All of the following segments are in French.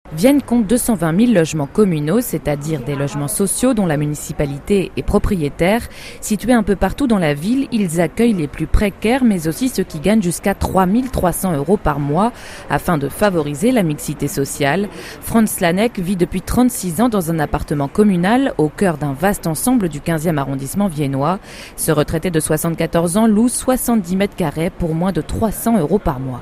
Vienne compte 220 000 logements communaux, c'est-à-dire des logements sociaux dont la municipalité est propriétaire. Situés un peu partout dans la ville, ils accueillent les plus précaires, mais aussi ceux qui gagnent jusqu'à 3 300 € par mois, afin de favoriser la mixité sociale. Franz Lanek vit depuis 36 ans dans un appartement communal au cœur d'un vaste ensemble du 15e arrondissement viennois. Ce retraité de 74 ans loue 70 mètres carrés pour moins de 300 € par mois.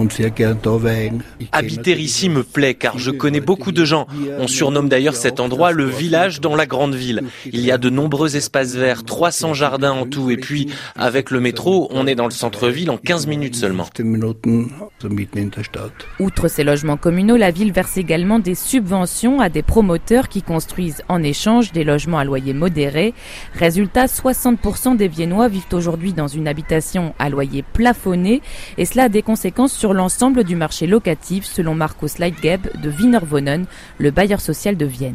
Habiter ici me plaît car je connais beaucoup de gens. On surnomme d'ailleurs cet endroit le village dans la grande ville. Il y a de nombreux espaces verts, 300 jardins en tout. Et puis, avec le métro, on est dans le centre-ville en 15 minutes seulement. Outre ces logements communaux, la ville verse également des subventions à des promoteurs qui construisent en échange des logements à loyer modéré. Résultat, 60% des Viennois vivent aujourd'hui dans une habitation à loyer plafonné et cela a des conséquences sur l'ensemble du marché locatif, selon Markus Leitgeb de Wienerwohnen, le bailleur social de Vienne.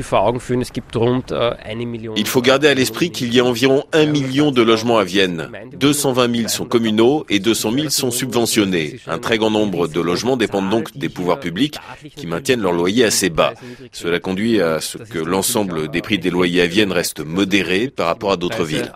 Il faut garder à l'esprit qu'il y a environ 1 million de logements à Vienne. 220 000 sont communaux et 200 000 sont subventionnés. Un très grand nombre de logements dépendent donc des pouvoirs publics qui maintiennent leurs loyers assez bas. Cela conduit à ce que l'ensemble des prix des loyers à Vienne reste modéré par rapport à d'autres villes.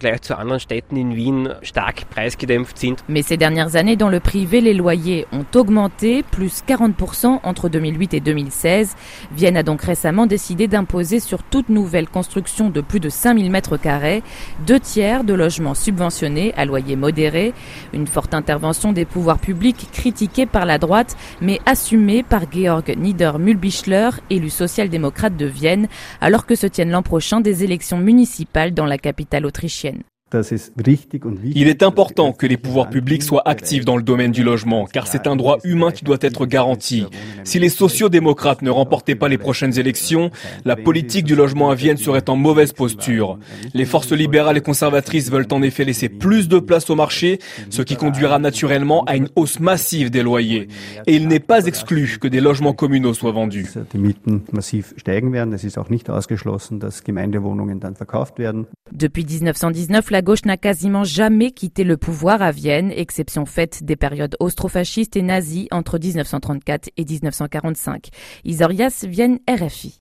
Mais ces dernières années, dans le privé, les loyers ont augmenté, plus 40% entre 2008 et 2016. Vienne a donc récemment décidé d'imposer sur toute nouvelle construction de plus de 5000 mètres carrés 2/3 de logements subventionnés à loyer modéré. Une forte intervention des pouvoirs publics critiquée par la droite, mais assumée par Georg Nieder-Mühlbichler, élu social-démocrate de Vienne, alors que se tiennent l'an prochain des élections municipales dans la capitale autrichienne. Il est important que les pouvoirs publics soient actifs dans le domaine du logement, car c'est un droit humain qui doit être garanti. Si les sociaux-démocrates ne remportaient pas les prochaines élections, la politique du logement à Vienne serait en mauvaise posture. Les forces libérales et conservatrices veulent en effet laisser plus de place au marché, ce qui conduira naturellement à une hausse massive des loyers. Et il n'est pas exclu que des logements communaux soient vendus. Depuis 1919, la gauche n'a quasiment jamais quitté le pouvoir à Vienne, exception faite des périodes austrofascistes et nazies entre 1934 et 1945. Isorias, Vienne, RFI.